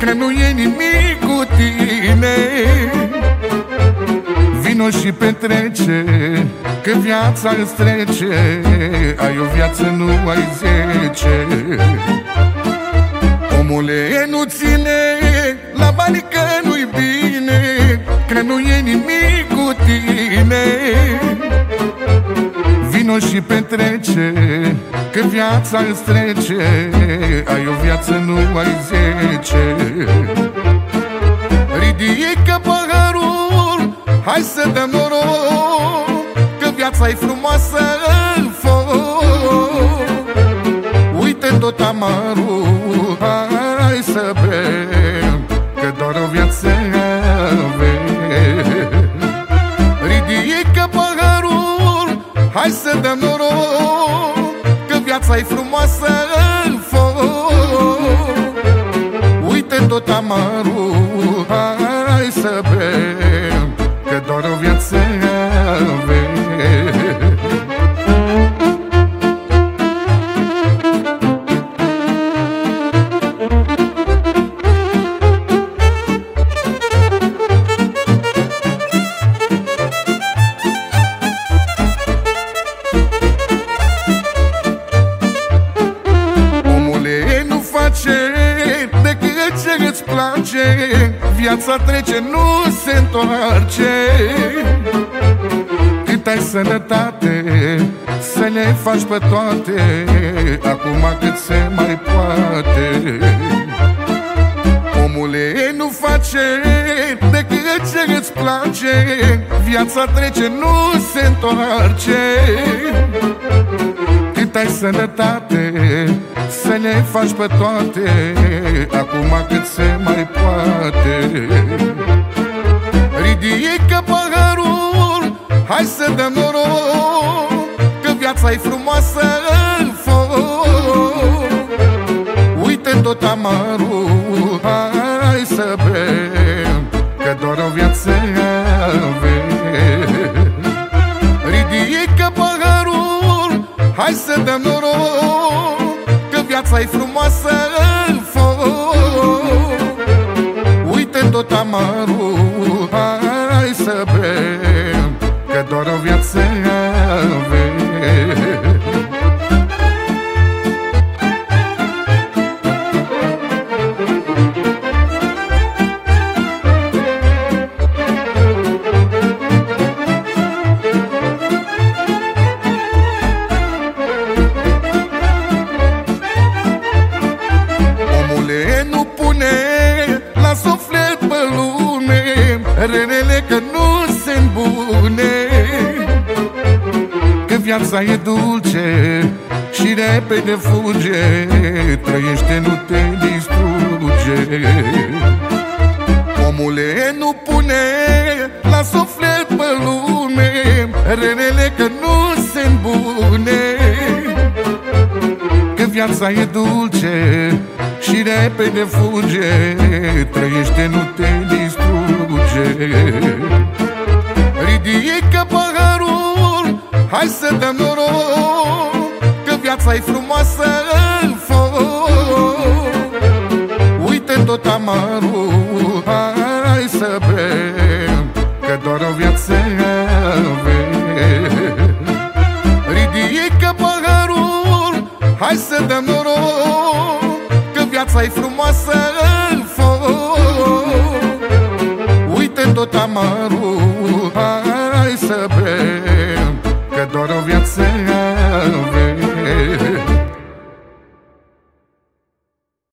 că nu e nimic cu tine. Vino și petrece, că viața îți trece. Ai o viață, nu ai 10. Omule, nu ține la bani că nu-i bine, că nu e nimic cu tine. Vino și petrece, că viața îți trece. Ai o viață, nu ai 10. Ridică paharul, hai să dăm noroc, că viața-i frumoasă în foc. Uite tot amarul, hai să bem, că doar o viață avem. Ridică paharul, hai să dăm noroc, că viața-i frumoasă în foc. Uite tot amarul, hai să bem, că doar o viață avem. Decât ce îți place, viața trece, nu se întoarce. Cât ai sănătate, să le faci pe toate, acum cât se mai poate. Omule, nu face decât ce îți place, viața trece, nu se întoarce. Cât ai sănătate, să le faci pe toate, acum cât se mai poate. Ridică paharul, hai să dăm noroc, că viața-i frumoasă în foc. Uite tot amarul, hai să bem, că doar o viață avem. Ridică paharul, hai să dăm noroc, că viața-i frumoasă în foc. Uite tot amarul, hai să bem, că doar o viață avem. Nu pune la suflet pe lume relele, că nu se îmbune. Că viața e dulce și repede fuge, trăiește, nu te distruge. Omule, nu pune la suflet pe lume relele, că nu se îmbune. Că viața e dulce și repede fuge, trăiește, nu te distruge. Ridică paharul, hai să dăm noroc, că viața-i frumoasă în foc. Uite tot amarul, hai să bem, că doar o viață avem. Ridică paharul, hai să dăm noroc, că viața-i frumoasă în foc. Uite tot amarul, hai să bem, că doar o viață